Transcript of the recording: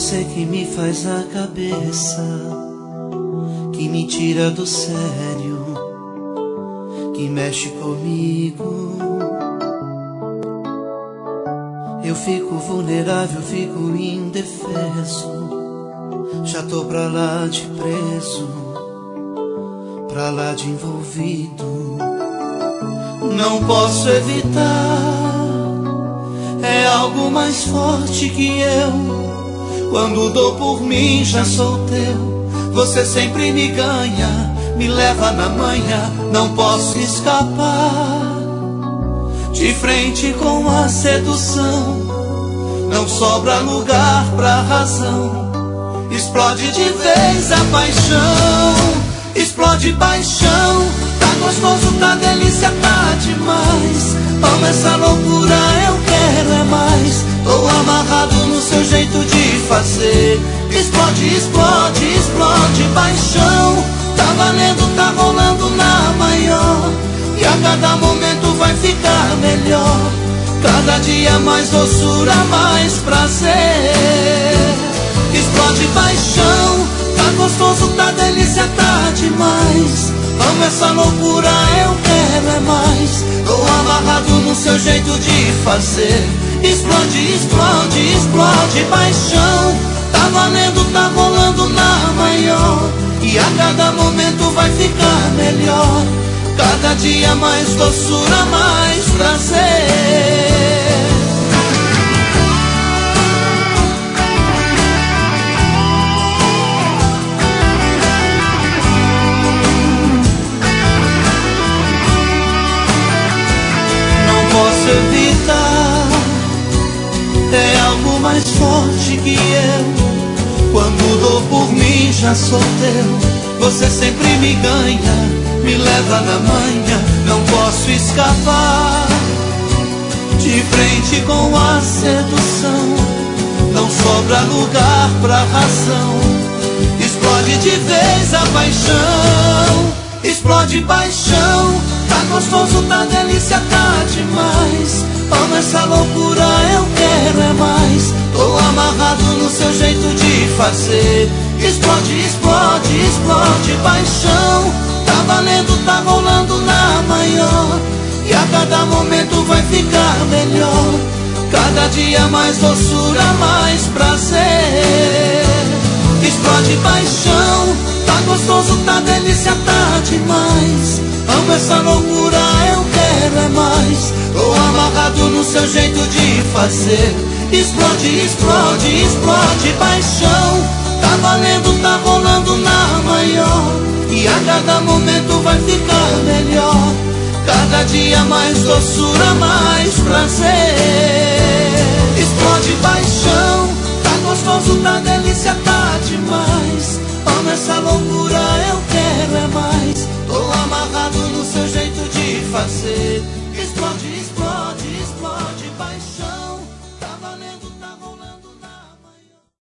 você que me faz a cabeça, que me tira do sério, que mexe comigo. Eu fico vulnerável, fico indefeso. Já tô pra lá de preso, pra lá de envolvido. Não posso evitar, é algo mais forte que eu. Quando dou por mim já sou teu. Você sempre me ganha, me leva na manha. Não posso escapar, de frente com a sedução. Não sobra lugar pra razão. Explode de vez a paixão, explode paixão. Tá gostoso, tá delícia, tá demais. Amo essa loucura, eu quero é mais. Tô amarrado no seu jeito de fazer. Explode, explode, explode paixão. Tá valendo, tá rolando na maior. E a cada momento vai ficar melhor. Cada dia mais doçura, mais prazer. Explode paixão, tá gostoso, tá delícia, tá demais. Amo essa loucura, eu quero é mais. Tô amarrado no seu jeito de fazer. Explode, explode, explode paixão. Tá valendo, tá rolando na maior. E a cada momento vai ficar melhor. Cada dia mais doçura, mais prazer. Evitar, é algo mais forte que eu. Quando dou por mim já sou teu. Você sempre me ganha, me leva na manha. Não posso escapar, de frente com a sedução. Não sobra lugar pra razão. Explode de vez a paixão, explode paixão. Tá gostoso, tá delícia, tá demais. Amo essa loucura, eu quero é mais. Tô amarrado no seu jeito de fazer. Explode, explode, explode paixão. Tá valendo, tá rolando na maior. E a cada momento vai ficar melhor. Cada dia mais doçura, mais prazer. Explode paixão. Tá gostoso, tá delícia, tá demais. Amo essa loucura, eu quero é mais. Tô amarrado no seu jeito de fazer. Explode, explode, explode paixão. Tá valendo, tá rolando na maior. E a cada momento vai ficar melhor. Cada dia mais doçura, mais prazer. Explode paixão. Tá gostoso, tá delícia, tá demais. Amo essa loucura, eu quero é mais. Tô amarrado no seu jeito de fazer.